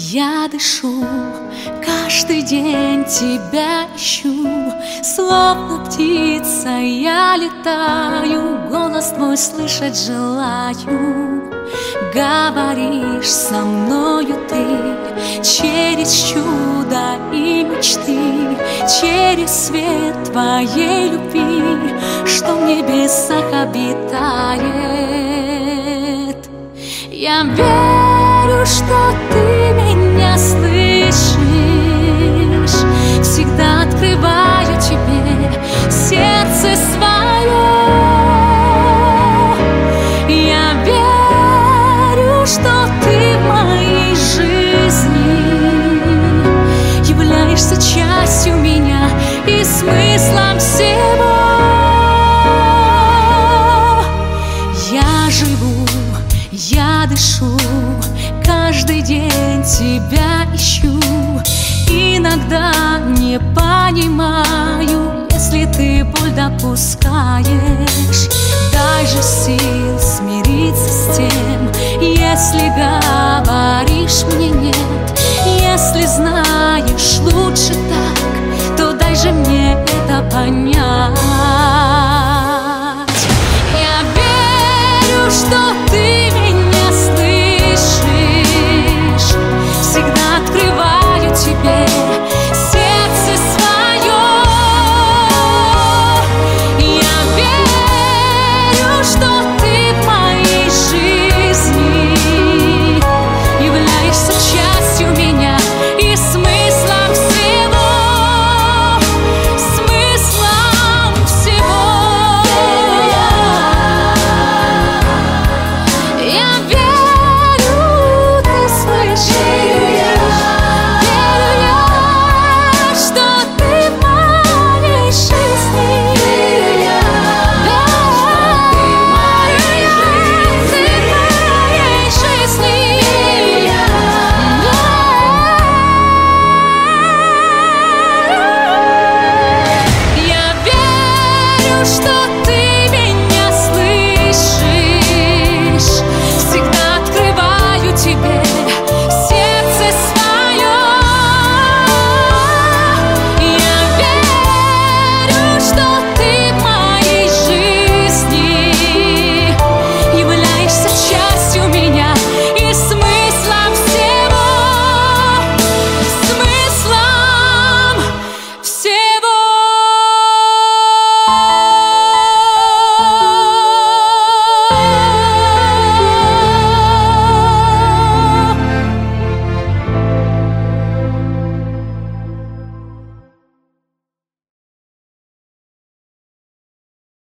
Я дышу, каждый день тебя ищу, словно птица я летаю, голос твой слышать желаю. Говоришь со мною ты через чудо и мечты, через свет твоей любви, что в небесах обитает. Я верю, что ты меня слышишь, всегда открываю тебе сердце свое. Я верю, что ты в моей жизни являешься частью меня и смыслом всего. Я живу, я дышу, каждый день тебя ищу. Иногда не понимаю, если ты боль допускаешь. Дай же сил смириться с тем, если говоришь мне нет.